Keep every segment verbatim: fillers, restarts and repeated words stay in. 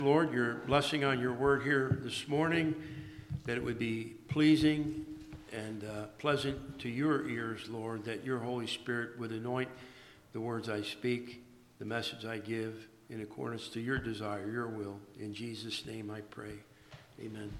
Lord, your blessing on your word here this morning, that it would be pleasing and uh, pleasant to your ears, Lord, that your Holy Spirit would anoint the words I speak, the message I give, in accordance to your desire, your will. In Jesus' name I pray. Amen.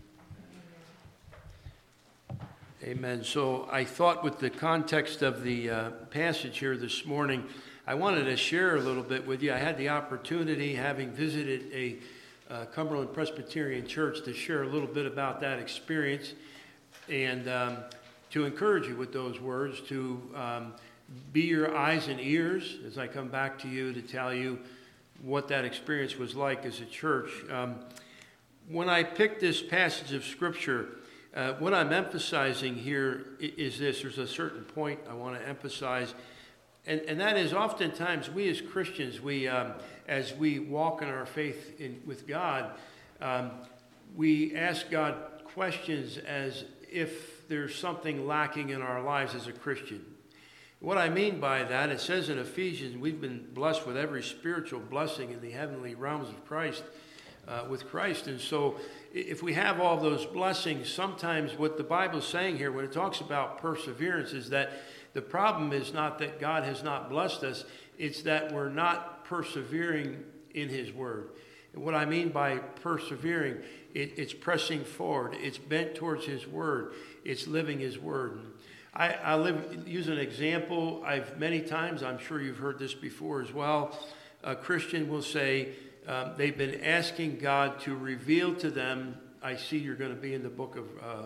Amen. So I thought with the context of the uh, passage here this morning, I wanted to share a little bit with you. I had the opportunity, having visited a uh, Cumberland Presbyterian Church, to share a little bit about that experience and um, to encourage you with those words, to um, be your eyes and ears as I come back to you to tell you what that experience was like as a church. Um, when I picked this passage of Scripture, uh, what I'm emphasizing here is this. There's a certain point I want to emphasize. And, and that is, oftentimes we as Christians, we um, as we walk in our faith in, with God, um, we ask God questions as if there's something lacking in our lives as a Christian. What I mean by that, it says in Ephesians, we've been blessed with every spiritual blessing in the heavenly realms of Christ, uh, with Christ. And so if we have all those blessings, sometimes what the Bible's saying here when it talks about perseverance is that the problem is not that God has not blessed us, it's that we're not persevering in his word. And what I mean by persevering, it, it's pressing forward, it's bent towards his word, it's living his word. I, I live, use an example. I've many times, I'm sure you've heard this before as well, a Christian will say um, they've been asking God to reveal to them, I see you're going to be in the book of uh,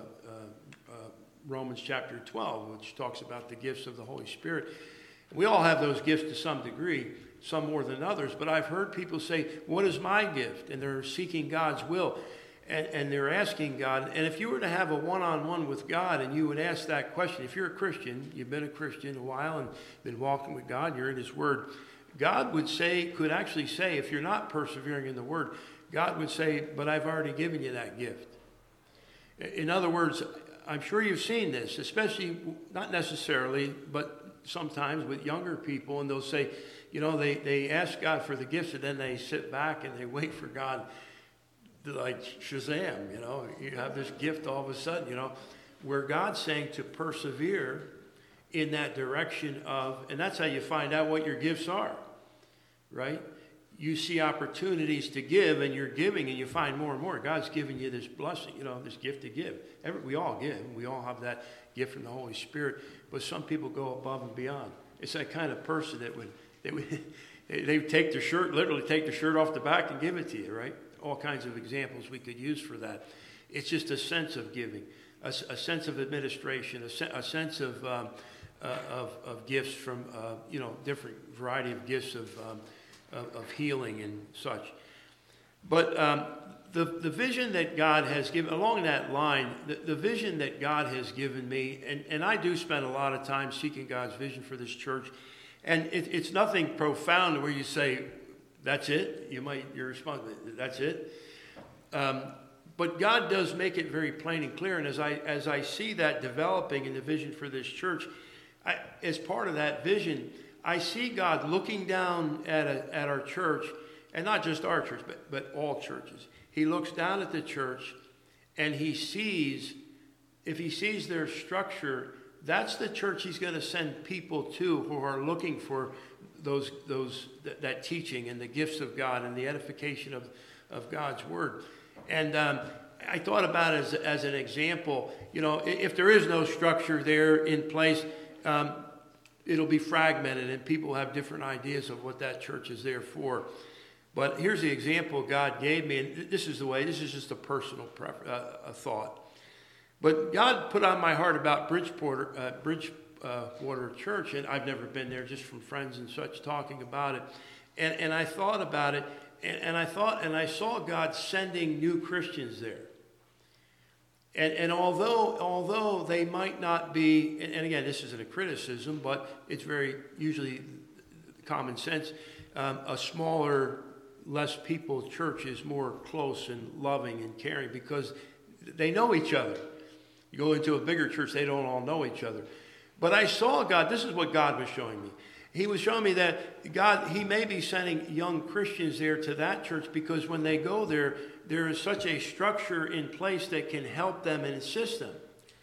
Romans chapter twelve, which talks about the gifts of the Holy Spirit. We all have those gifts to some degree, some more than others, but I've heard people say, what is my gift? And they're seeking God's will, and, and they're asking God. And if you were to have a one-on-one with God and you would ask that question, if you're a Christian, you've been a Christian a while and been walking with God, you're in his word, God would say, could actually say, if you're not persevering in the word, God would say, but I've already given you that gift. In other words, I'm sure you've seen this, especially, not necessarily, but sometimes with younger people, and they'll say, you know, they, they ask God for the gifts, and then they sit back and they wait for God to, like Shazam, you know, you have this gift all of a sudden, you know, where God's saying to persevere in that direction of, and that's how you find out what your gifts are, right? You see opportunities to give, and you're giving, and you find more and more. God's giving you this blessing, you know, this gift to give. Every, we all give. We all have that gift from the Holy Spirit. But some people go above and beyond. It's that kind of person that would, they would they would take their shirt, literally take the shirt off the back and give it to you, right? All kinds of examples we could use for that. It's just a sense of giving, a, a sense of administration, a, se- a sense of, um, uh, of of gifts from, uh, you know, different variety of gifts of um, Of, of healing and such. But um, the, the vision that God has given, along that line, the, the vision that God has given me, and, and I do spend a lot of time seeking God's vision for this church, and it, it's nothing profound where you say, that's it, you might, your response, that's it. Um, but God does make it very plain and clear, and as I, as I see that developing in the vision for this church, I, as part of that vision, I see God looking down at a, at our church, and not just our church, but, but all churches. He looks down at the church, and he sees, if he sees their structure, that's the church he's going to send people to who are looking for those those that, that teaching and the gifts of God and the edification of, of God's word. And um, I thought about it as, as an example. You know, if there is no structure there in place, um, it'll be fragmented, and people have different ideas of what that church is there for. But here's the example God gave me, and this is the way, this is just a personal prefer, uh, a thought. But God put on my heart about Bridgewater, uh, Bridgewater Church, and I've never been there, just from friends and such talking about it. And, and I thought about it, and, and I thought, and I saw God sending new Christians there. And, and although although they might not be, and, and again, this isn't a criticism, but it's very usually common sense, um, a smaller, less people church is more close and loving and caring because they know each other. You go into a bigger church, they don't all know each other. But I saw God, this is what God was showing me. he was showing me that God, he may be sending young Christians there to that church because when they go there, there is such a structure in place that can help them and assist them.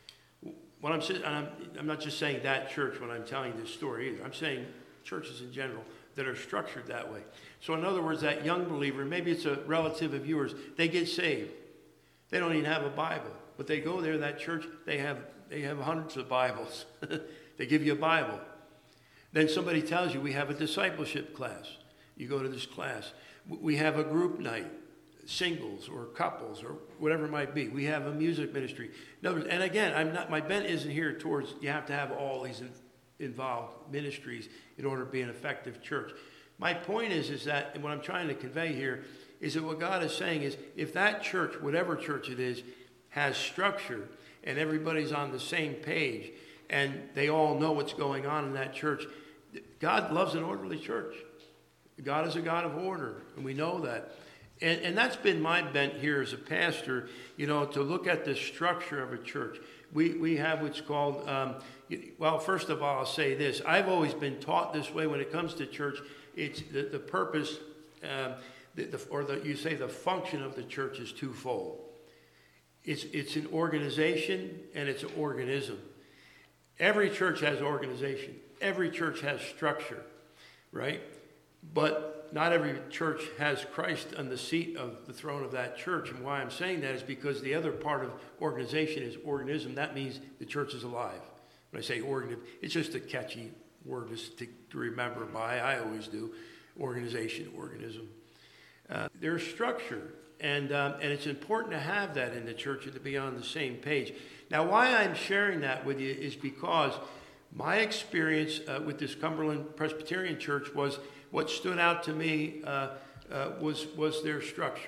What I'm saying, I'm, I'm not just saying that church when I'm telling this story either. I'm saying churches in general that are structured that way. So in other words, that young believer, maybe it's a relative of yours, they get saved. They don't even have a Bible, but they go there, that church, they have they have hundreds of Bibles. They give you a Bible. Then somebody tells you, we have a discipleship class. You go to this class. We have a group night, singles or couples or whatever it might be. We have a music ministry. In other words, and again, I'm not. My bent isn't here towards you have to have all these in, involved ministries in order to be an effective church. My point is, is that, and what I'm trying to convey here is that what God is saying is, if that church, whatever church it is, has structure and everybody's on the same page and they all know what's going on in that church, God loves an orderly church. God is a God of order, and we know that. And, and that's been my bent here as a pastor, you know, to look at the structure of a church. We we have what's called, um, well, first of all, I'll say this. I've always been taught this way when it comes to church. It's the, the purpose, um, the, the, or the, you say the function of the church is twofold. It's, it's an organization and it's an organism. Every church has organization. Every church has structure, right? But not every church has Christ on the seat of the throne of that church. And why I'm saying that is because the other part of organization is organism. That means the church is alive. When I say organism, it's just a catchy word just to, to remember by. I always do. Organization, organism. Uh, there's structure. And, um, and it's important to have that in the church and to be on the same page. Now, why I'm sharing that with you is because my experience uh, with this Cumberland Presbyterian Church was what stood out to me uh, uh, was, was their structure.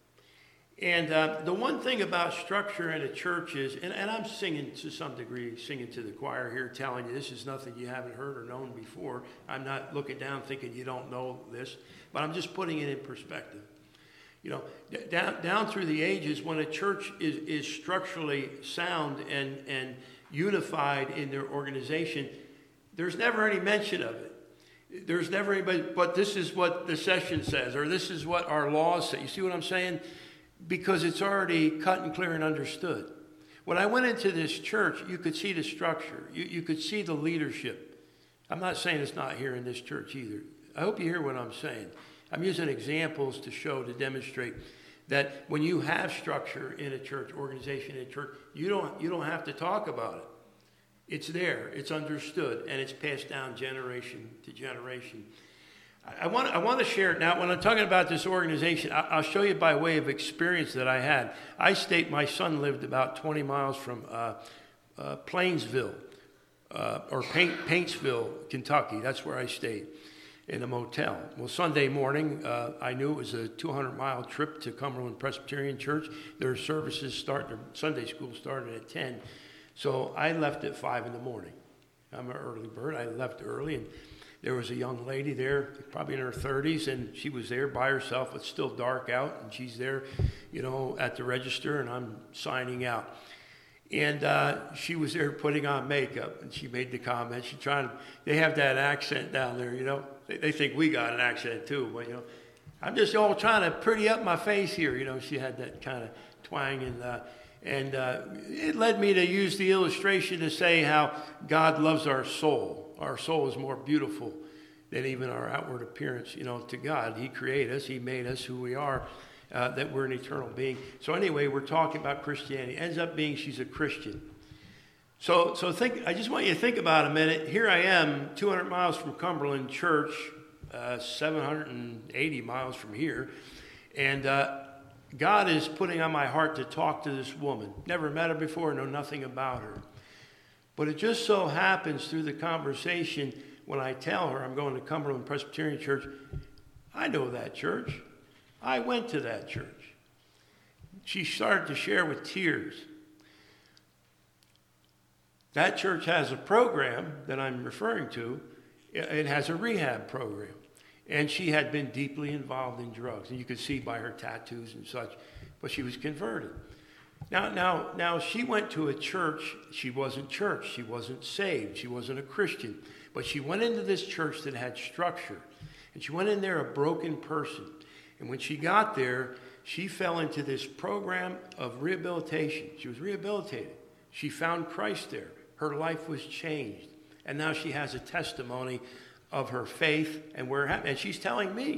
And uh, the one thing about structure in a church is, and, and I'm singing to some degree, singing to the choir here, telling you this is nothing you haven't heard or known before. I'm not looking down thinking you don't know this, but I'm just putting it in perspective. You know, down, down through the ages, when a church is, is structurally sound and, and unified in their organization, there's never any mention of it. There's never anybody, but this is what the session says, or this is what our laws say. You see what I'm saying? Because it's already cut and clear and understood. When I went into this church, you could see the structure. You, you could see the leadership. I'm not saying it's not here in this church either. I hope you hear what I'm saying. I'm using examples to show, to demonstrate that when you have structure in a church, organization in a church, you don't, you don't have to talk about it. It's there, it's understood, and it's passed down generation to generation. I, I want, I want to share it now. When I'm talking about this organization, I, I'll show you by way of experience that I had. I stayed, my son lived about twenty miles from uh, uh, Plainsville, uh, or Paint, Paintsville, Kentucky. That's where I stayed, in a motel. Well, Sunday morning, uh, I knew it was a two hundred mile trip to Cumberland Presbyterian Church. Their services start, their Sunday school started at ten. So I left at five in the morning. I'm an early bird. I left early, and there was a young lady there, probably in her thirties, and she was there by herself. It's still dark out, and she's there, you know, at the register, and I'm signing out. And uh, she was there putting on makeup, and she made the comment. She trying to, they have that accent down there, you know. They, they think we got an accent too, but, you know, I'm just all trying to pretty up my face here, you know. She had that kind of twang, and uh, and uh, it led me to use the illustration to say how God loves our soul. Our soul is more beautiful than even our outward appearance, you know, to God. He created us. He made us who we are. Uh, that we're an eternal being. So anyway, we're talking about Christianity. It ends up being she's a Christian. So so think. I just want you to think about a minute. Here I am, two hundred miles from Cumberland Church, uh, seven hundred eighty miles from here, and uh, God is putting on my heart to talk to this woman. Never met her before, know nothing about her. But it just so happens through the conversation, when I tell her I'm going to Cumberland Presbyterian Church, I know that church. I went to that church. She started to share with tears. That church has a program that I'm referring to. It has a rehab program. And she had been deeply involved in drugs. And you could see by her tattoos and such. But she was converted. Now, now, now, she went to a church. She wasn't church. She wasn't saved. She wasn't a Christian. But she went into this church that had structure. And she went in there a broken person. And when she got there, she fell into this program of rehabilitation. She was rehabilitated. She found Christ there. Her life was changed. And now she has a testimony of her faith and where it happened. And she's telling me,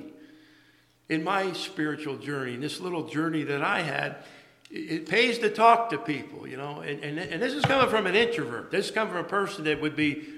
in my spiritual journey, in this little journey that I had, it pays to talk to people, you know. And, and, and this is coming from an introvert. This is coming from a person that would be,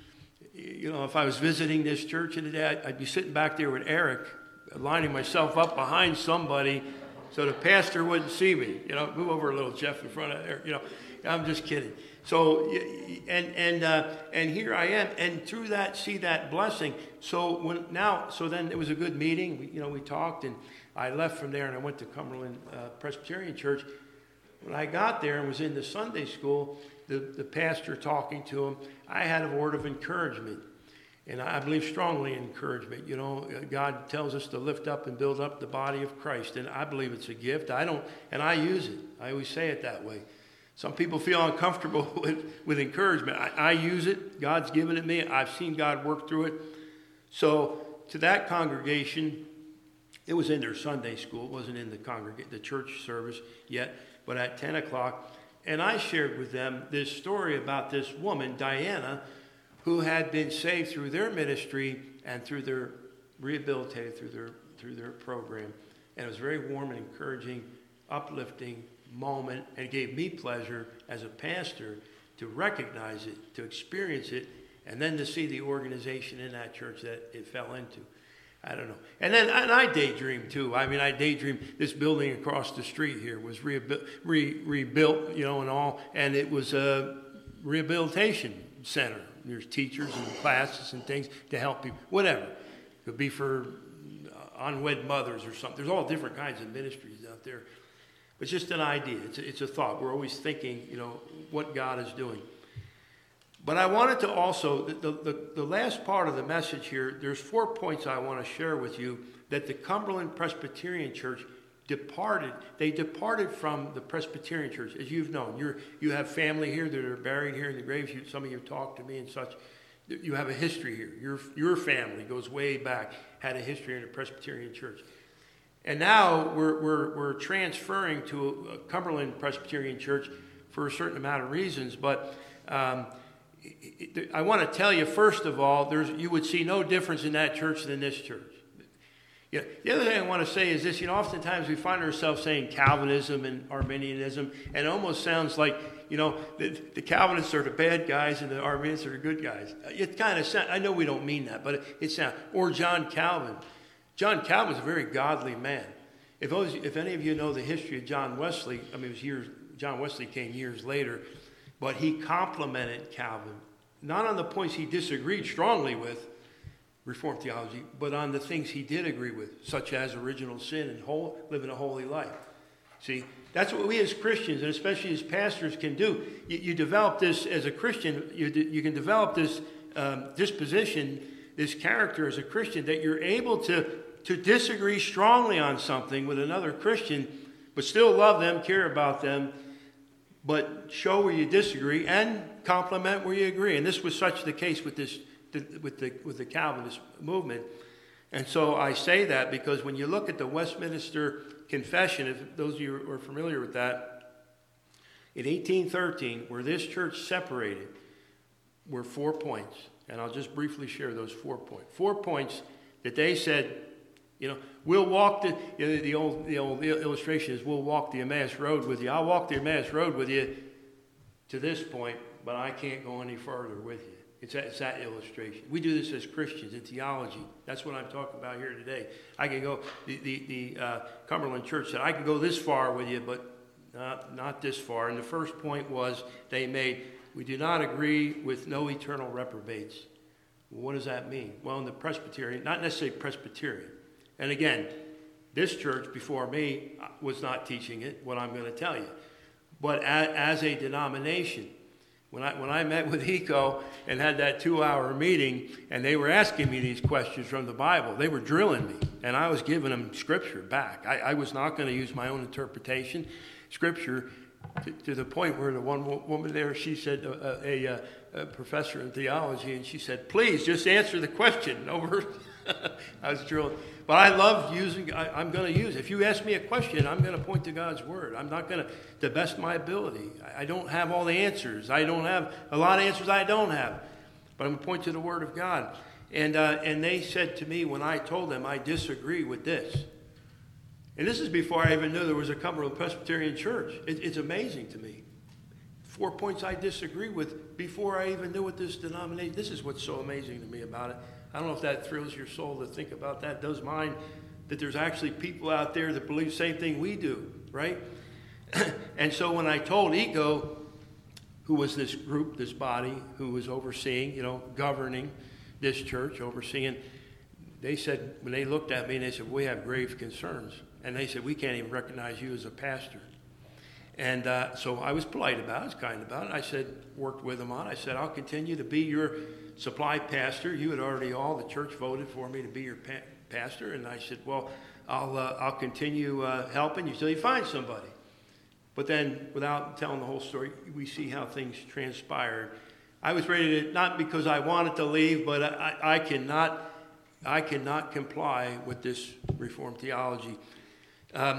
you know, if I was visiting this church today, I'd, I'd be sitting back there with Eric, lining myself up behind somebody so the pastor wouldn't see me. You know, move over a little, Jeff, in front of Eric. You know, I'm just kidding. So, and and uh, and here I am, and through that, see that blessing. So when now, so then it was a good meeting. We, you know, we talked, and I left from there, and I went to Cumberland uh, Presbyterian Church. When I got there and was in the Sunday school, the the pastor talking to him, I had a word of encouragement, and I believe strongly in encouragement. You know, God tells us to lift up and build up the body of Christ, and I believe it's a gift. I don't, and I use it. I always say it that way. Some people feel uncomfortable with, with encouragement. I, I use it. God's given it me. I've seen God work through it. So to that congregation, it was in their Sunday school. It wasn't in the congreg- the church service yet, but at ten o'clock. And I shared with them this story about this woman, Diana, who had been saved through their ministry and through their rehabilitated through their through their program. And it was very warm and encouraging, uplifting moment, and it gave me pleasure as a pastor to recognize it, to experience it, and then to see the organization in that church that it fell into. I don't know. And then and I daydream too. I mean, I daydream this building across the street here was rehabil- re- rebuilt, you know, and all, and it was a rehabilitation center. There's teachers and classes and things to help people, whatever. It could be for unwed mothers or something. There's all different kinds of ministries out there. It's just an idea. It's a, it's a thought. We're always thinking, you know, what God is doing. But I wanted to also, the, the, the last part of the message here, there's four points I want to share with you that the Cumberland Presbyterian Church departed. They departed from the Presbyterian Church. As you've known, you're, you have family here that are buried here in the graves. You, some of you have talked to me and such. You have a history here. Your, your family goes way back, had a history in the Presbyterian Church. And now we're, we're, we're transferring to a Cumberland Presbyterian Church for a certain amount of reasons. But um, it, it, I want to tell you, first of all, there's, you would see no difference in that church than this church. Yeah. The other thing I want to say is this, you know, oftentimes we find ourselves saying Calvinism and Arminianism, and it almost sounds like, you know, the, the Calvinists are the bad guys and the Arminians are the good guys. It kind of sounds, I know we don't mean that, but it, it sounds, or John Calvin. John Calvin was a very godly man. If, those, if any of you know the history of John Wesley, I mean, it was years, John Wesley came years later, but he complimented Calvin, not on the points he disagreed strongly with, Reformed theology, but on the things he did agree with, such as original sin and whole, living a holy life. See, that's what we as Christians, and especially as pastors, can do. You, you develop this as a Christian, you, you can develop this um, disposition, this character as a Christian, that you're able to, to disagree strongly on something with another Christian, but still love them, care about them, but show where you disagree and compliment where you agree. And this was such the case with this with the with the Calvinist movement. And so I say that because when you look at the Westminster Confession, if those of you are familiar with that, in eighteen thirteen, where this church separated, were four points. And I'll just briefly share those four points. Four points that they said, you know, we'll walk the, you know, the old the old illustration is we'll walk the Emmaus Road with you. I'll walk the Emmaus Road with you to this point, but I can't go any further with you. It's that, it's that illustration. We do this as Christians in theology. That's what I'm talking about here today. I can go, the, the, the uh, Cumberland Church said, I can go this far with you, but not, not this far. And the first point was they made, we do not agree with no eternal reprobates. Well, what does that mean? Well, in the Presbyterian, not necessarily Presbyterian. And again, this church before me was not teaching it, what I'm going to tell you. But as, as a denomination, When I, when I met with ECO and had that two-hour meeting, and they were asking me these questions from the Bible, they were drilling me, and I was giving them Scripture back. I, I was not going to use my own interpretation. Scripture, to, to the point where the one wo- woman there, she said, uh, a, a, a professor in theology, and she said, please just answer the question. Over. I was drilled. But I love using, I, I'm going to use, if you ask me a question, I'm going to point to God's word. I'm not going to, to the best of my ability. I, I don't have all the answers. I don't have, a lot of answers I don't have. But I'm going to point to the word of God. And, uh, and they said to me when I told them, I disagree with this. And this is before I even knew there was a Cumberland Presbyterian Church. It, it's amazing to me. Four points I disagree with before I even knew what this denomination, this is what's so amazing to me about it. I don't know if that thrills your soul to think about that. It does mine, that there's actually people out there that believe the same thing we do, right? And so when I told ECO, who was this group, this body, who was overseeing, you know, governing this church, overseeing, they said, when they looked at me, and they said, we have grave concerns. And they said, we can't even recognize you as a pastor. And uh, so I was polite about it, I was kind about it. I said, worked with them on it. I said, I'll continue to be your supply pastor. You had already all, the church voted for me to be your pa- pastor. And I said, well, I'll, uh, I'll continue uh, helping you till you find somebody. But then, without telling the whole story, we see how things transpired. I was ready to, not because I wanted to leave, but I, I cannot, I cannot comply with this Reformed theology. Um,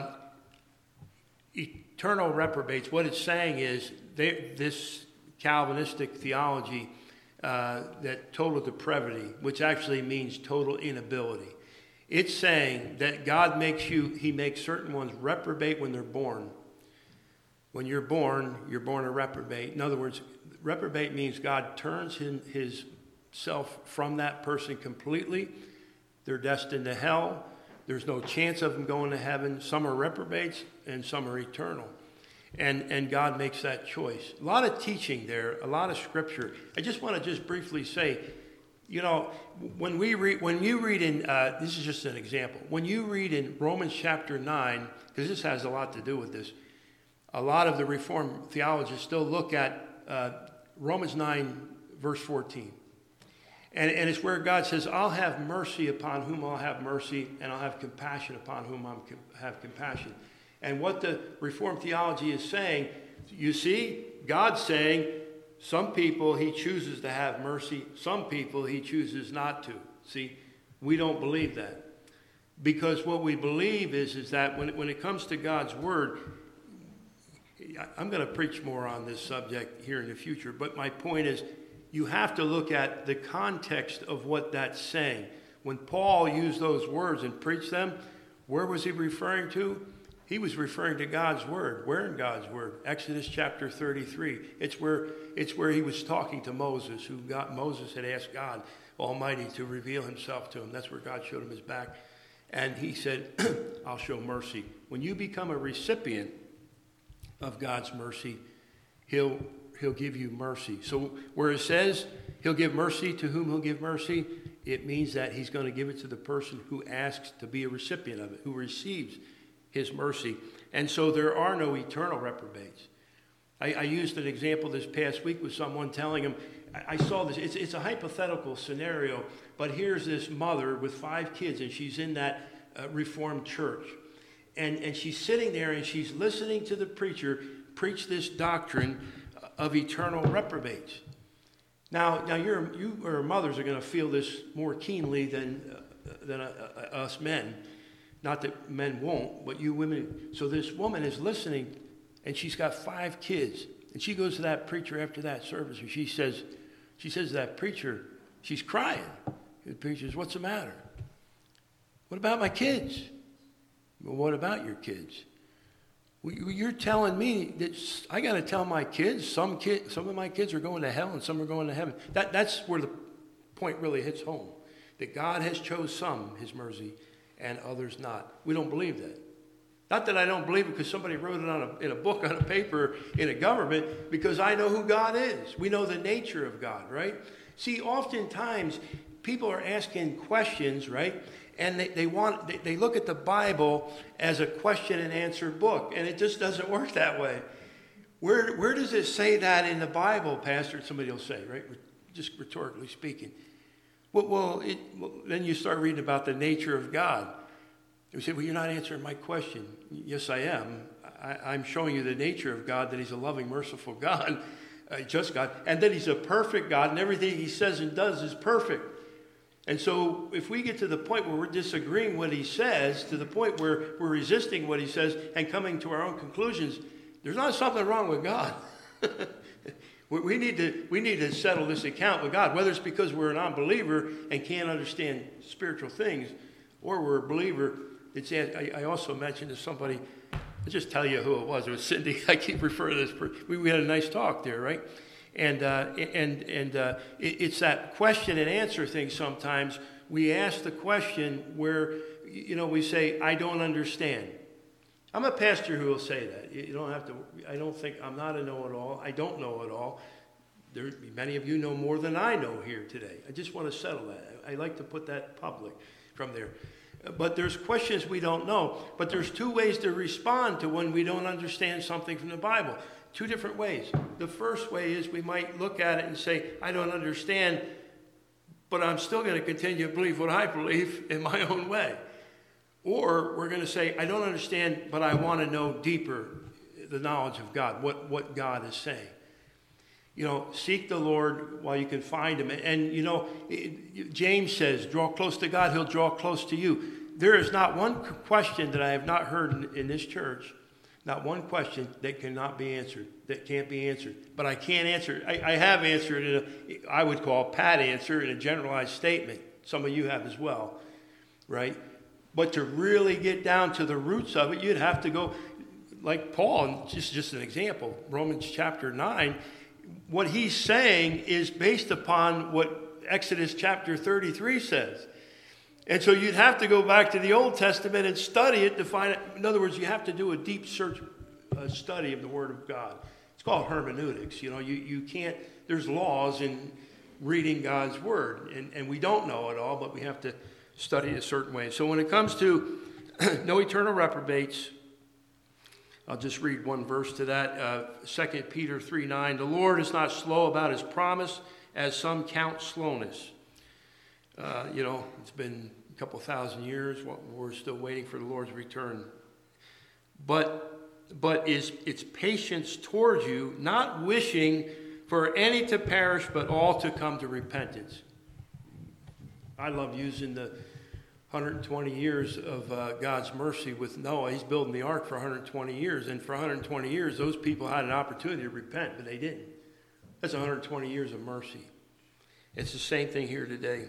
eternal reprobates, what it's saying is they, this Calvinistic theology, uh, that total depravity, which actually means total inability. It's saying that God makes you, he makes certain ones reprobate when they're born. When you're born, you're born a reprobate. In other words, reprobate means God turns his, his self from that person completely. They're destined to hell. There's no chance of them going to heaven. Some are reprobates and some are eternal. And, and God makes that choice. A lot of teaching there, a lot of scripture. I just want to just briefly say, you know, when we read, when you read in, uh, this is just an example. When you read in Romans chapter nine, because this has a lot to do with this, a lot of the Reformed theologians still look at uh, Romans nine, verse fourteen. And, and it's where God says, I'll have mercy upon whom I'll have mercy, and I'll have compassion upon whom I'll have compassion. And what the Reformed theology is saying, you see, God's saying, some people he chooses to have mercy, some people he chooses not to. See, we don't believe that. Because what we believe is, is that when, when it comes to God's word, I'm going to preach more on this subject here in the future, but my point is, you have to look at the context of what that's saying. When Paul used those words and preached them, where was he referring to? He was referring to God's word. Where in God's word? Exodus chapter thirty-three. It's where, it's where he was talking to Moses, who got, Moses had asked God Almighty to reveal himself to him. That's where God showed him his back. And he said, I'll show mercy. When you become a recipient of God's mercy, he'll He'll give you mercy. So where it says he'll give mercy to whom he'll give mercy, it means that he's going to give it to the person who asks to be a recipient of it, who receives his mercy. And so there are no eternal reprobates. I, I used an example this past week with someone telling him, I, I saw this, it's, it's a hypothetical scenario, but here's this mother with five kids, and she's in that uh, Reformed church. And, and she's sitting there, and she's listening to the preacher preach this doctrine of eternal reprobates. Now, now you're, you or mothers are going to feel this more keenly than, uh, than uh, uh, us men. Not that men won't, but you women. So this woman is listening, and she's got five kids. And she goes to that preacher after that service, and she says, she says to that preacher, she's crying. The preacher says, what's the matter? What about my kids? Well, what about your kids? You're telling me that I got to tell my kids, some kid, some of my kids are going to hell and some are going to heaven. That, that's where the point really hits home, that God has chose some, his mercy, and others not. We don't believe that. Not that I don't believe it because somebody wrote it on a, in a book, on a paper, in a government, because I know who God is. We know the nature of God, right? See, oftentimes people are asking questions, right? And they, they want they, they look at the Bible as a question and answer book, and it just doesn't work that way. Where where does it say that in the Bible, Pastor? Somebody will say, right? Just rhetorically speaking. Well, well, it, well then you start reading about the nature of God. You say, well, you're not answering my question. Yes, I am. I, I'm showing you the nature of God, that he's a loving, merciful God, uh, just God, and that he's a perfect God, and everything he says and does is perfect. And so if we get to the point where we're disagreeing what he says, to the point where we're resisting what he says and coming to our own conclusions, there's not something wrong with God. we, need to, we need to settle this account with God, whether it's because we're an unbeliever and can't understand spiritual things, or we're a believer. It's, I, I also mentioned to somebody, I'll just tell you who it was. It was Cindy. I keep referring to this. We, we had a nice talk there, right? And uh, and and uh, it, it's that question and answer thing. Sometimes we ask the question where, you know, we say, "I don't understand." I'm a pastor who will say that. You don't have to. I don't think I'm not a know-it-all. I don't know it all. There, many of you know more than I know here today. I just want to settle that. I like to put that public from there. But there's questions we don't know. But there's two ways to respond to when we don't understand something from the Bible. Two different ways. The first way is we might look at it and say, I don't understand, but I'm still going to continue to believe what I believe in my own way. Or we're going to say, I don't understand, but I want to know deeper the knowledge of God, what, what God is saying. You know, seek the Lord while you can find him. And, you know, James says, draw close to God, he'll draw close to you. There is not one question that I have not heard in, in this church, not one question that cannot be answered, that can't be answered. But I can't answer it. I, I have answered it, I would call a pat answer in a generalized statement. Some of you have as well, right? But to really get down to the roots of it, you'd have to go, like Paul, and just, just an example, Romans chapter nine, what he's saying is based upon what Exodus chapter thirty-three says. And so you'd have to go back to the Old Testament and study it to find it. In other words, you have to do a deep search uh, study of the Word of God. It's called hermeneutics. You know, you, you can't, there's laws in reading God's Word. And, and we don't know it all, but we have to study it a certain way. So when it comes to no eternal reprobates, I'll just read one verse to that. Uh, Second Peter three nine, the Lord is not slow about his promise, as some count slowness. Uh, you know, it's been a couple thousand years. We're still waiting for the Lord's return. But, but is its patience towards you, not wishing for any to perish, but all to come to repentance. I love using the one hundred twenty years of uh, God's mercy with Noah. He's building the ark for one hundred twenty years. And for one hundred twenty years, those people had an opportunity to repent, but they didn't. That's one hundred twenty years of mercy. It's the same thing here today.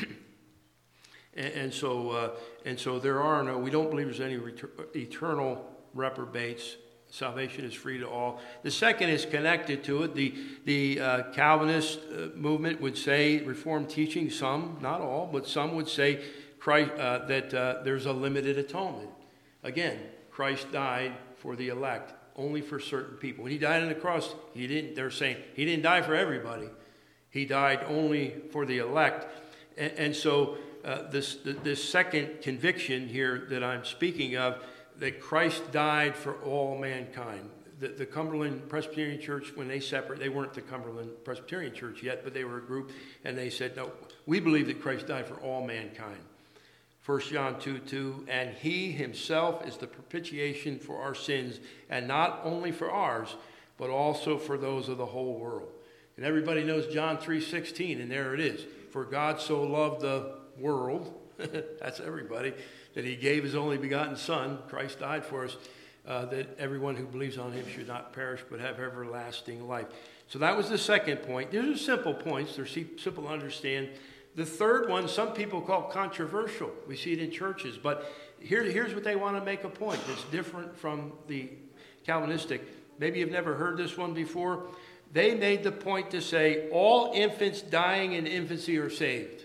and, and so uh, and so there are no, we don't believe there's any retur- eternal reprobates. Salvation is free to all. The second is connected to it. The, the uh, Calvinist uh, movement would say, Reformed teaching, some, not all, but some would say Christ, uh, that uh, there's a limited atonement. Again, Christ died for the elect, only for certain people. When he died on the cross, he didn't, they're saying he didn't die for everybody. He died only for the elect. And, and so uh, this, this second conviction here that I'm speaking of, that Christ died for all mankind. The, the Cumberland Presbyterian Church, when they separate, they weren't the Cumberland Presbyterian Church yet, but they were a group, and they said, no, we believe that Christ died for all mankind. First John two two, and he himself is the propitiation for our sins, and not only for ours, but also for those of the whole world. And everybody knows John three sixteen, and there it is. For God so loved the world, that's everybody, that he gave his only begotten Son, Christ died for us, uh, that everyone who believes on him should not perish but have everlasting life. So that was the second point. These are simple points. They're simple to understand. The third one, some people call controversial. We see it in churches. But here, here's what they want to make a point that's different from the Calvinistic. Maybe you've never heard this one before. They made the point to say all infants dying in infancy are saved.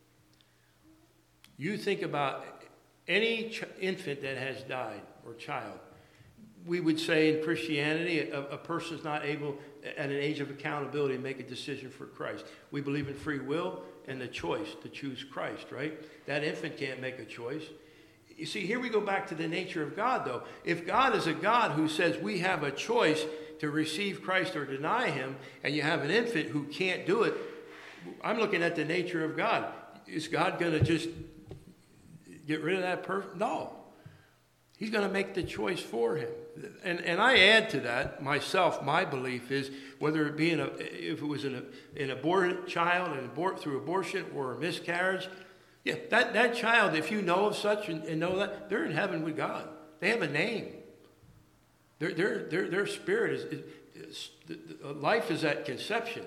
You think about any ch- infant that has died, or child, we would say in Christianity, a, a person is not able, at an age of accountability, to make a decision for Christ. We believe in free will and the choice to choose Christ, right? That infant can't make a choice. You see, here we go back to the nature of God, though. If God is a God who says we have a choice to receive Christ or deny him, and you have an infant who can't do it, I'm looking at the nature of God. Is God going to just get rid of that person? No. He's going to make the choice for him. And and I add to that myself, my belief is whether it be in a, if it was an, an aborted child, an abort, through abortion or a miscarriage, yeah, that, that child, if you know of such and, and know that, they're in heaven with God. They have a name. Their, their, their, their spirit is, is, is, life is at conception,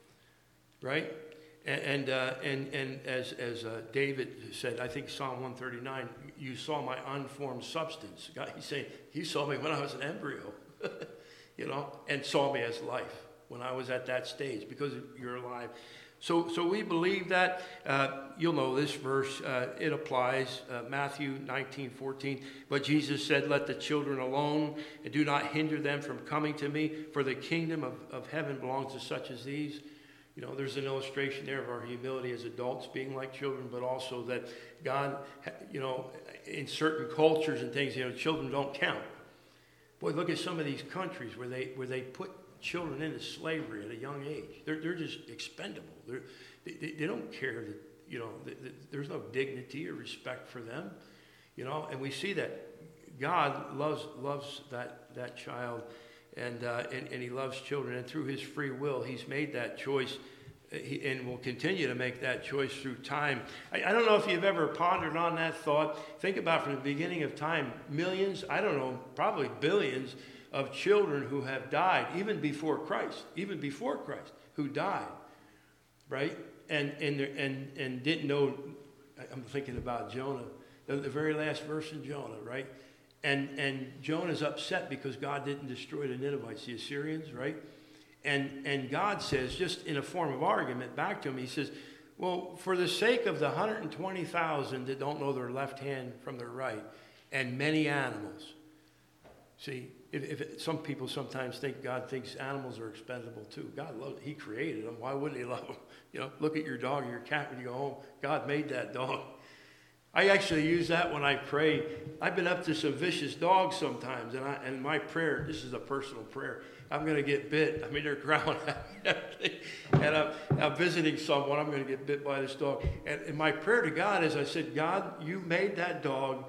right? And and uh, and, and as as uh, David said, I think Psalm one thirty-nine, you saw my unformed substance. God, he's saying, you saw me when I was an embryo, you know, and saw me as life when I was at that stage because you're alive. So so we believe that. Uh, you'll know this verse. Uh, it applies. Uh, Matthew nineteen fourteen. But Jesus said, let the children alone and do not hinder them from coming to me, for the kingdom of, of heaven belongs to such as these. You know, there's an illustration there of our humility as adults being like children, but also that God, you know, in certain cultures and things, you know, children don't count. Boy, look at some of these countries where they where they put children into slavery at a young age. They're they're just expendable. They're, they they don't care that, you know, that, that there's no dignity or respect for them, you know. And we see that God loves loves that that child. And, uh, and and he loves children, and through his free will, he's made that choice, uh, he, and will continue to make that choice through time. I, I don't know if you've ever pondered on that thought. Think about from the beginning of time, millions, I don't know, probably billions of children who have died, even before Christ, even before Christ, who died, right? And and and and didn't know. I'm thinking about Jonah, the, the very last verse in Jonah, right? And and Jonah's upset because God didn't destroy the Ninevites, the Assyrians, right? And and God says, just in a form of argument back to him, he says, well, for the sake of the one hundred twenty thousand that don't know their left hand from their right, and many animals. See, if, if it, some people sometimes think God thinks animals are expendable too. God loves, he created them. Why wouldn't he love them? You know, look at your dog or your cat when you go home. God made that dog. I actually use that when I pray. I've been up to some vicious dogs sometimes, and I and my prayer, this is a personal prayer, I'm going to get bit. I mean, they're growling at me, and I'm, I'm visiting someone, I'm going to get bit by this dog. And, and my prayer to God is, I said, God, you made that dog.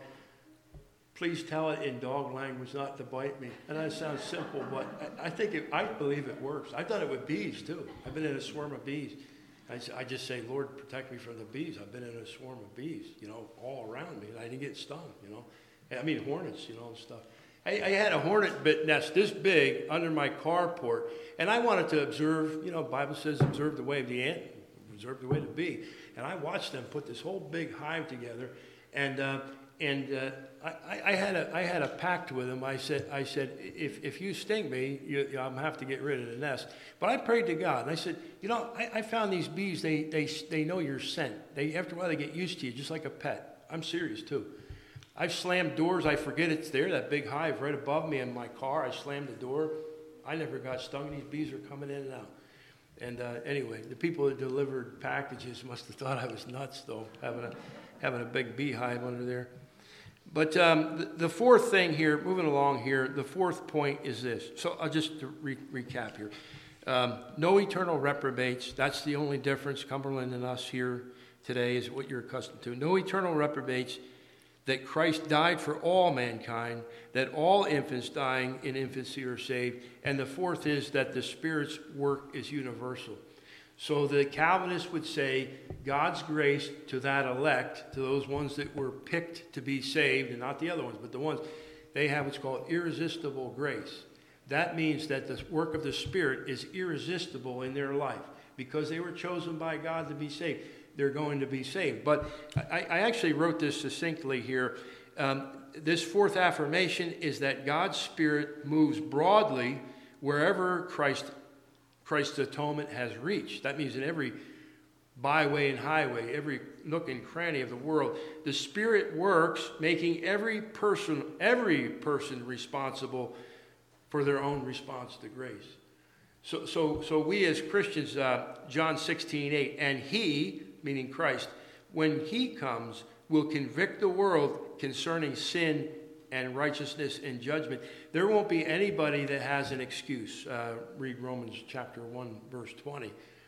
Please tell it in dog language not to bite me. And that sounds simple, but I, I think it, I believe it works. I've done it with bees, too. I've been in a swarm of bees. I, I just say, Lord, protect me from the bees. I've been in a swarm of bees, you know, all around me. I didn't get stung, you know. I mean, hornets, you know, and stuff. I, I had a hornet bit nest this big under my carport, and I wanted to observe, you know, the Bible says observe the way of the ant, observe the way of the bee. And I watched them put this whole big hive together, and uh, and uh, I, I had a I had a pact with them. I said I said if if you sting me, you, you, I'm gonna have to get rid of the nest. But I prayed to God, and I said, you know, I, I found these bees. They they they know your scent. They after a while they get used to you, just like a pet. I'm serious too. I've slammed doors. I forget it's there. That big hive right above me in my car. I slammed the door. I never got stung. These bees are coming in and out. And uh, anyway, the people that delivered packages must have thought I was nuts, though, having a having a big beehive under there. But um, the, the fourth thing here, moving along here, the fourth point is this. So I'll just re- recap here. Um, no eternal reprobates. That's the only difference. Cumberland and us here today is what you're accustomed to. No eternal reprobates. That Christ died for all mankind. That all infants dying in infancy are saved. And the fourth is that the Spirit's work is universal. So the Calvinists would say God's grace to that elect, to those ones that were picked to be saved, and not the other ones, but the ones, they have what's called irresistible grace. That means that the work of the Spirit is irresistible in their life. Because they were chosen by God to be saved, they're going to be saved. But I, I actually wrote this succinctly here. Um, this fourth affirmation is that God's Spirit moves broadly wherever Christ Christ's atonement has reached. That means in every byway and highway, every nook and cranny of the world, the Spirit works, making every person, every person responsible for their own response to grace. So, so, so we as Christians, uh, John sixteen eight, and He, meaning Christ, when He comes, will convict the world concerning sin and righteousness and judgment. There won't be anybody that has an excuse. Uh, read Romans chapter one, verse twenty.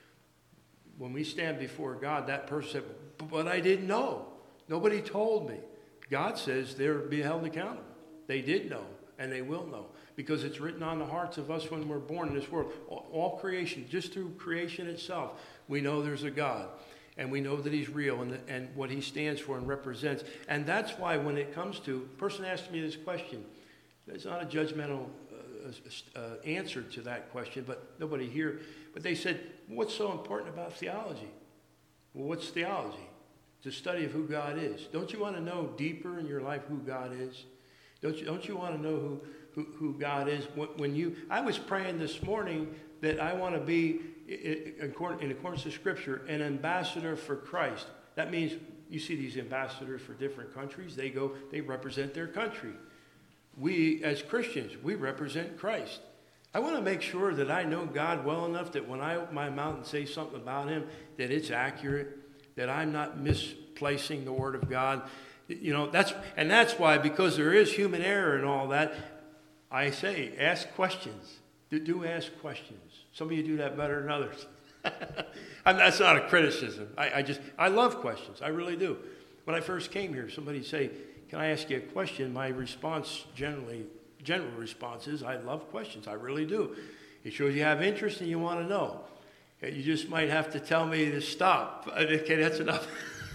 When we stand before God, that person said, but I didn't know. Nobody told me. God says they'll be held accountable. They did know, and they will know, because it's written on the hearts of us when we're born in this world. All, all creation, just through creation itself, we know there's a God. And we know that he's real and, and what he stands for and represents. And that's why when it comes to, a person asked me this question. It's not a judgmental uh, uh, answer to that question, but nobody here. But they said, what's so important about theology? Well, what's theology? It's a study of who God is. Don't you want to know deeper in your life who God is? Don't you, don't you want to know who, who, who God is? When you, I was praying this morning that I want to be, in accordance to Scripture, an ambassador for Christ. That means you see these ambassadors for different countries. They go, they represent their country. We, as Christians, we represent Christ. I want to make sure that I know God well enough that when I open my mouth and say something about him, that it's accurate, that I'm not misplacing the Word of God. You know, that's, and that's why, because there is human error and all that, I say, ask questions. Do, do ask questions. Some of you do that better than others. And that's not a criticism. I, I just, I love questions. I really do. When I first came here, somebody say, can I ask you a question? My response, generally, general response is, I love questions. I really do. It shows you have interest and you want to know. You just might have to tell me to stop. Okay, that's enough.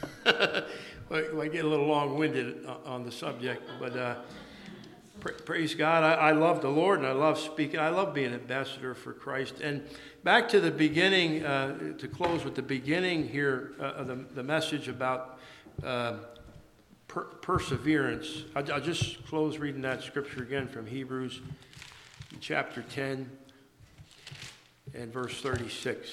I get a little long-winded on the subject, but uh, praise God. I, I love the Lord, and I love speaking. I love being an ambassador for Christ. And back to the beginning, uh, to close with the beginning here uh, of the, the message about uh, per- perseverance. I'll, I'll just close reading that scripture again from Hebrews chapter ten and verse thirty-six.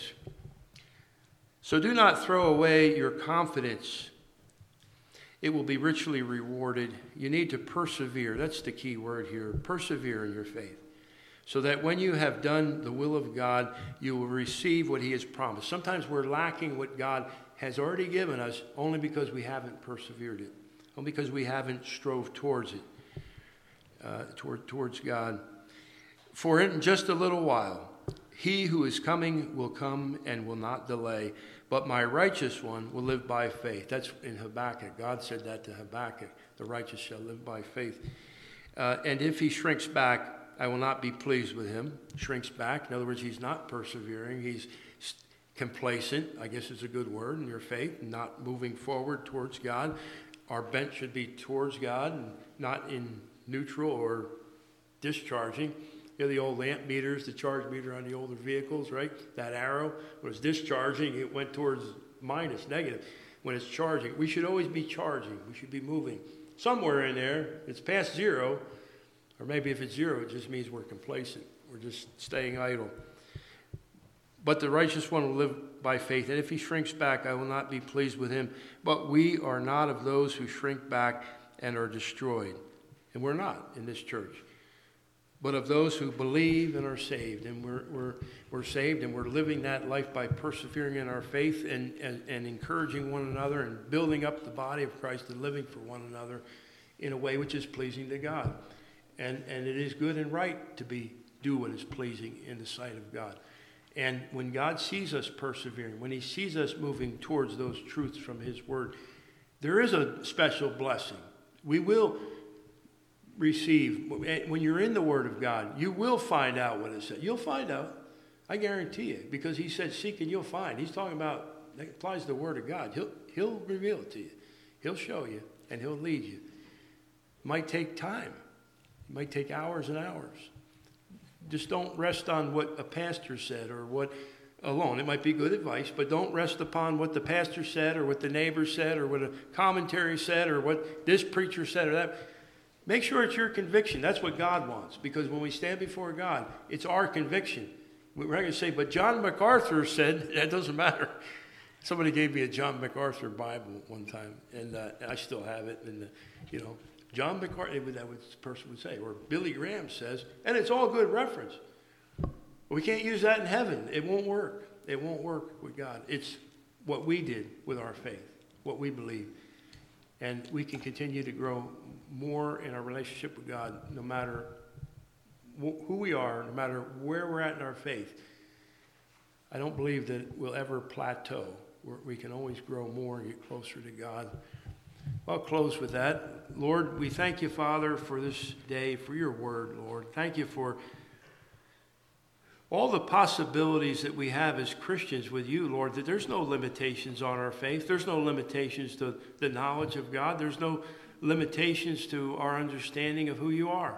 So do not throw away your confidence. It will be richly rewarded. You need to persevere. That's the key word here. Persevere in your faith. So that when you have done the will of God, you will receive what he has promised. Sometimes we're lacking what God has already given us only because we haven't persevered it. Only because we haven't strove towards it, uh, toward, towards God. For in just a little while, he who is coming will come and will not delay. But my righteous one will live by faith. That's in Habakkuk. God said that to Habakkuk. The righteous shall live by faith. Uh, and if he shrinks back, I will not be pleased with him. Shrinks back. In other words, he's not persevering. He's complacent, I guess is a good word, in your faith, not moving forward towards God. Our bent should be towards God and not in neutral or discharging. You know, the old lamp meters, the charge meter on the older vehicles, right? That arrow, when it's discharging, it went towards minus, negative. When it's charging, we should always be charging. We should be moving. Somewhere in there, it's past zero, or maybe if it's zero, it just means we're complacent. We're just staying idle. But the righteous one will live by faith, and if he shrinks back, I will not be pleased with him. But we are not of those who shrink back and are destroyed. And we're not in this church. But of those who believe and are saved. And we're, we're, we're saved and we're living that life by persevering in our faith and, and, and encouraging one another and building up the body of Christ and living for one another in a way which is pleasing to God. And, and it is good and right to be do what is pleasing in the sight of God. And when God sees us persevering, when he sees us moving towards those truths from his word, there is a special blessing. We will receive, when you're in the Word of God, you will find out what it says. You'll find out. I guarantee you. Because he said, seek and you'll find. He's talking about, that applies to the Word of God. He'll, he'll reveal it to you. He'll show you and he'll lead you. It might take time. It might take hours and hours. Just don't rest on what a pastor said or what alone. It might be good advice, but don't rest upon what the pastor said or what the neighbor said or what a commentary said or what this preacher said or that. Make sure it's your conviction. That's what God wants. Because when we stand before God, it's our conviction. We're not going to say, but John MacArthur said, that doesn't matter. Somebody gave me a John MacArthur Bible one time, and uh, I still have it. And, uh, you know, John MacArthur, that what this person would say. Or Billy Graham says, and it's all good reference. We can't use that in heaven. It won't work. It won't work with God. It's what we did with our faith, what we believe. And we can continue to grow more in our relationship with God, no matter wh- who we are, no matter where we're at in our faith. I don't believe that we'll ever plateau. We're, we can always grow more and get closer to God. I'll close with that. Lord, we thank you, Father, for this day, for your word, Lord. Thank you for all the possibilities that we have as Christians with you, Lord, that there's no limitations on our faith. There's no limitations to the knowledge of God. There's no limitations to our understanding of who you are.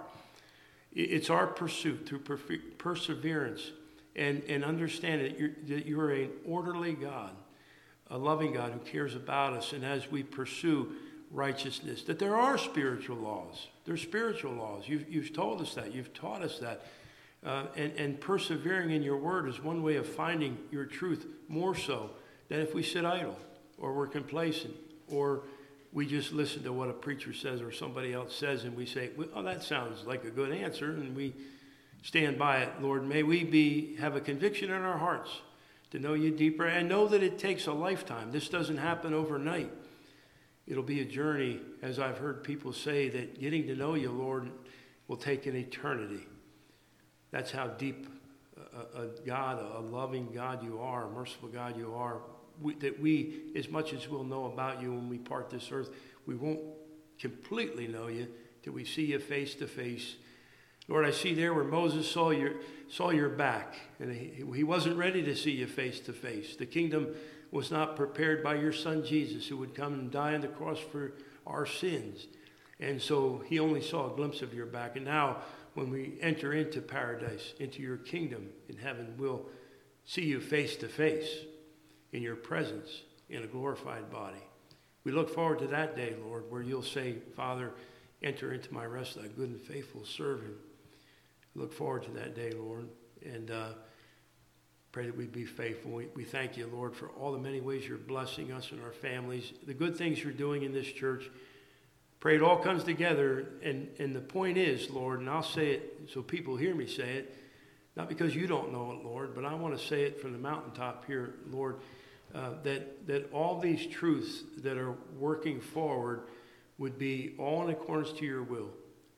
It's our pursuit through perseverance and, and understand that you're, that you're an orderly God, a loving God who cares about us. And as we pursue righteousness, that there are spiritual laws. There's spiritual laws. You've, you've told us that. You've taught us that. Uh, and, and persevering in your word is one way of finding your truth more so than if we sit idle or we're complacent or we just listen to what a preacher says or somebody else says and we say, well, oh, that sounds like a good answer, and we stand by it. Lord, may we be have a conviction in our hearts to know you deeper and know that it takes a lifetime. This doesn't happen overnight. It'll be a journey, as I've heard people say, that getting to know you, Lord, will take an eternity. That's how deep a, a God, a loving God you are, a merciful God you are, we, that we, as much as we'll know about you when we part this earth, we won't completely know you till we see you face to face. Lord, I see there where Moses saw your, saw your back, and he, he wasn't ready to see you face to face. The kingdom was not prepared by your son Jesus, who would come and die on the cross for our sins. And so he only saw a glimpse of your back. And now, when we enter into paradise, into your kingdom in heaven, we'll see you face to face in your presence in a glorified body. We look forward to that day, Lord, where you'll say, Father, enter into my rest, thy good and faithful servant. Look forward to that day, Lord, and uh, pray that we be faithful. We, we thank you, Lord, for all the many ways you're blessing us and our families, the good things you're doing in this church. Pray it all comes together, and, and the point is, Lord, and I'll say it so people hear me say it, not because you don't know it, Lord, but I want to say it from the mountaintop here, Lord, uh, that, that all these truths that are working forward would be all in accordance to your will,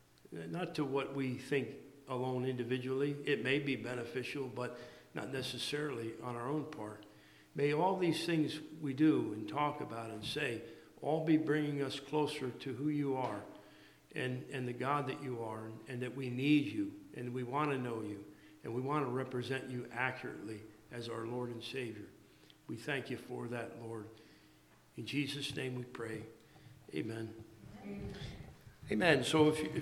not to what we think alone individually. It may be beneficial, but not necessarily on our own part. May all these things we do and talk about and say all be bringing us closer to who you are and, and the God that you are, and, and that we need you, and we want to know you, and we want to represent you accurately as our Lord and Savior. We thank you for that, Lord. In Jesus' name we pray. Amen. Amen. Amen. So if you,